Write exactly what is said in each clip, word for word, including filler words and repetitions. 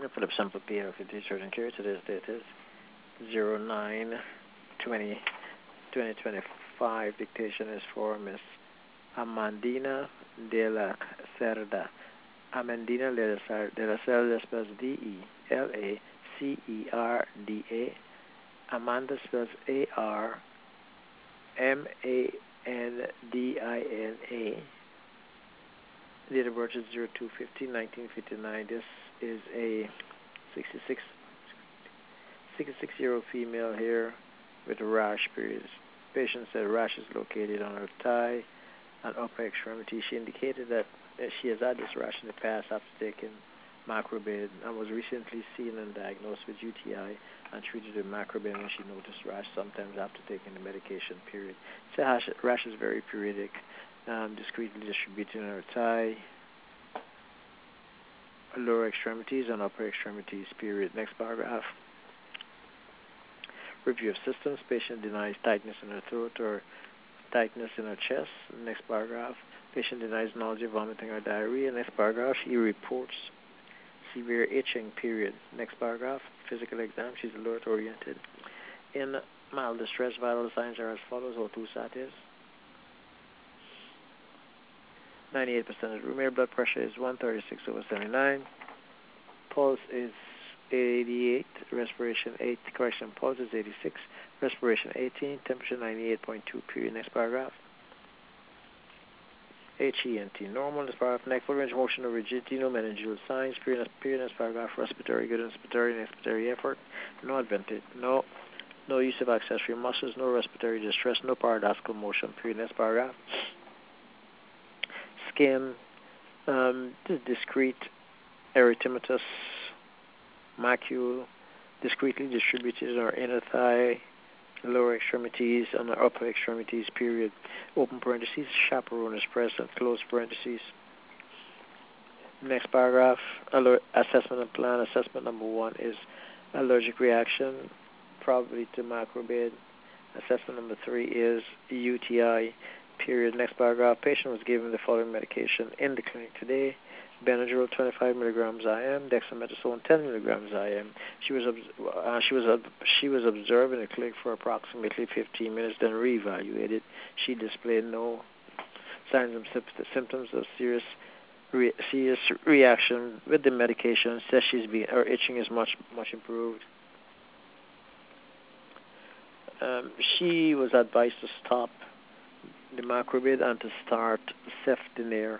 Philip Sample P R for Teacher and Care. Today's date is zero nine twenty twenty twenty-five. Dictation is for Miss Amandina de la Cerda. Amandina de la de la Cerda spells D E L A C E R D A. Amanda spells A R M A N D I N A. Date of birth is zero two fifty nineteen fifty-nine. This is a sixty-six, sixty-six-year-old female here with a rash periods. Patient said rash is located on her thigh and upper extremity. She indicated that she has had this rash in the past after taking macrobid and was recently seen and diagnosed with U T I and treated with macrobid when she noticed rash sometimes after taking the medication, period. So rash is very periodic, um, discretely distributed in her thigh, lower extremities, and upper extremities, period. Next paragraph. Review of symptoms. Patient denies tightness in her throat or tightness in her chest. Next paragraph. Patient denies nausea, vomiting, or diarrhea. Next paragraph. She reports severe itching, period. Next paragraph. Physical exam. She's alert oriented. In mild distress, vital signs are as follows. O two sat is ninety-eight percent of room air. Blood pressure is one thirty-six over seventy-nine. Pulse is eighty-eight. Respiration eight. Correction. Pulse is eighty-six. Respiration eighteen. Temperature ninety-eight point two. Period. Next paragraph. H E N T. Normal. Next paragraph. Neck, full range of motion, no rigidity, no meningeal signs. Period. Period. Next paragraph. Respiratory, good inspiratory and expiratory effort. No advented. No. No use of accessory muscles. No respiratory distress. No paradoxical motion. Period. Next paragraph. Skin. Um, discrete erythematous macule, discretely distributed in our inner thigh, lower extremities, and our upper extremities, period. Open parentheses, chaperone is present, close parentheses. Next paragraph, assessment and plan. Assessment number one is allergic reaction, probably to macrobid. Assessment number three is U T I, period. Next paragraph, patient was given the following medication in the clinic today. Benadryl twenty-five milligrams I M, dexamethasone ten milligrams I M. She was uh, she was uh, she was observed in the clinic for approximately fifteen minutes, then reevaluated. She displayed no signs and symptoms of serious re serious reaction with the medication. Says she's been her itching is much much improved. Um, she was advised to stop the macrobid and to start cefdinir.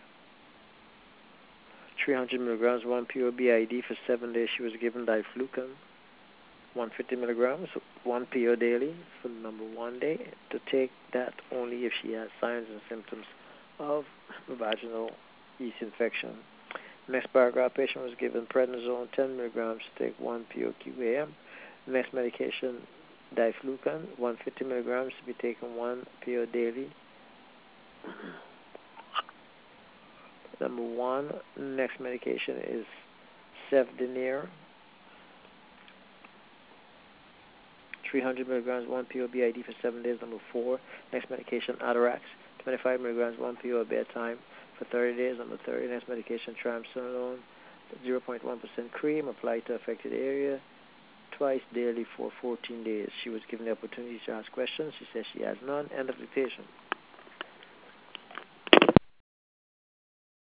three hundred milligrams, one P O B I D for seven days. She was given diflucan, one hundred fifty milligrams, one P O daily for number one day. To take that only if she has signs and symptoms of vaginal yeast infection. Next paragraph, patient was given prednisone, ten milligrams, to take one P O Q A M. Next medication, diflucan, one hundred fifty milligrams, to be taken one P O daily. Number one, next medication is cefdinir, three hundred milligrams, one P O B I D for seven days. Number four, next medication, Atarax, twenty-five milligrams, one P O at bedtime for thirty days. Number thirty, next medication, triamcinolone, zero point one percent cream, applied to affected area twice daily for fourteen days. She was given the opportunity to ask questions. She says she has none. End of dictation.